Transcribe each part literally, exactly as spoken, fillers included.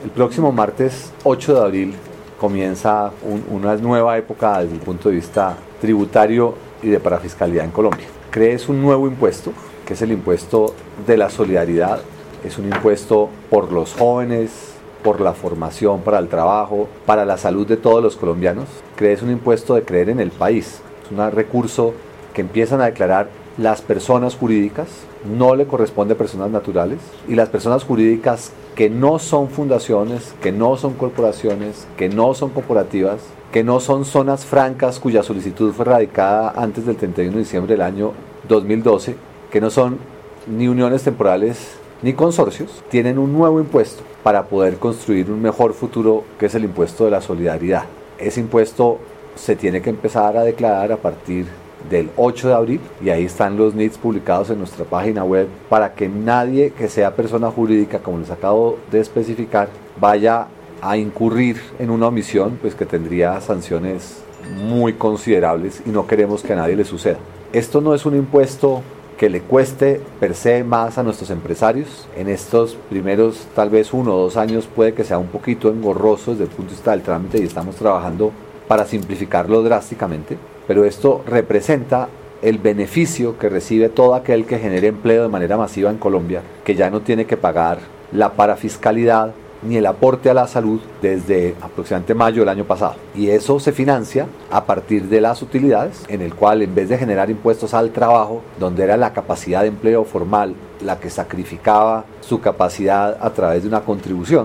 El próximo martes ocho de abril comienza un, una nueva época desde el punto de vista tributario y de parafiscalidad en Colombia. Crees un nuevo impuesto, que es el impuesto de la solidaridad. Es un impuesto por los jóvenes, por la formación, para el trabajo, para la salud de todos los colombianos. Crees un impuesto de creer en el país. Es un recurso que empiezan a declarar las personas jurídicas, no le corresponde a personas naturales, y las personas jurídicas que no son fundaciones, que no son corporaciones, que no son cooperativas, que no son zonas francas cuya solicitud fue radicada antes del treinta y uno de diciembre del año dos mil doce, que no son ni uniones temporales ni consorcios, tienen un nuevo impuesto para poder construir un mejor futuro, que es el impuesto de la solidaridad. Ese impuesto se tiene que empezar a declarar a partir del ocho de abril, y ahí están los N I Ts publicados en nuestra página web para que nadie que sea persona jurídica, como les acabo de especificar, vaya a incurrir en una omisión, pues que tendría sanciones muy considerables, y no queremos que a nadie le suceda. Esto no es un impuesto que le cueste per se más a nuestros empresarios. En estos primeros tal vez uno o dos años puede que sea un poquito engorroso desde el punto de vista del trámite, y estamos trabajando para simplificarlo drásticamente, pero esto representa el beneficio que recibe todo aquel que genere empleo de manera masiva en Colombia, que ya no tiene que pagar la parafiscalidad ni el aporte a la salud desde aproximadamente mayo del año pasado. Y eso se financia a partir de las utilidades, en el cual, en vez de generar impuestos al trabajo, donde era la capacidad de empleo formal la que sacrificaba su capacidad a través de una contribución,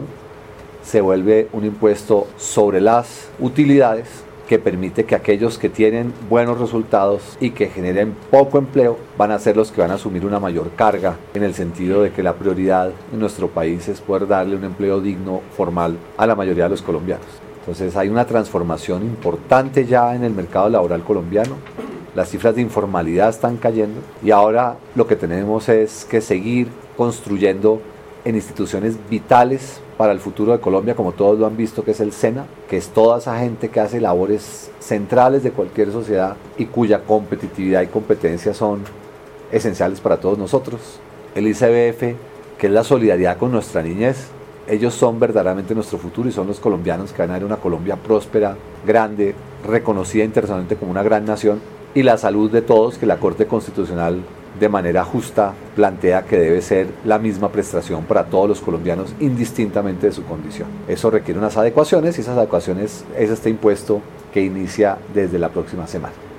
se vuelve un impuesto sobre las utilidades que permite que aquellos que tienen buenos resultados y que generen poco empleo van a ser los que van a asumir una mayor carga, en el sentido de que la prioridad en nuestro país es poder darle un empleo digno, formal, a la mayoría de los colombianos. Entonces hay una transformación importante ya en el mercado laboral colombiano. Las cifras de informalidad están cayendo, y ahora lo que tenemos es que seguir construyendo en instituciones vitales para el futuro de Colombia, como todos lo han visto, que es el SENA, que es toda esa gente que hace labores centrales de cualquier sociedad y cuya competitividad y competencia son esenciales para todos nosotros. El I C B F, que es la solidaridad con nuestra niñez. Ellos son verdaderamente nuestro futuro, y son los colombianos que van a ver una Colombia próspera, grande, reconocida internacionalmente como una gran nación. Y la salud de todos, que la Corte Constitucional de manera justa plantea que debe ser la misma prestación para todos los colombianos, indistintamente de su condición. Eso requiere unas adecuaciones, y esas adecuaciones es este impuesto que inicia desde la próxima semana.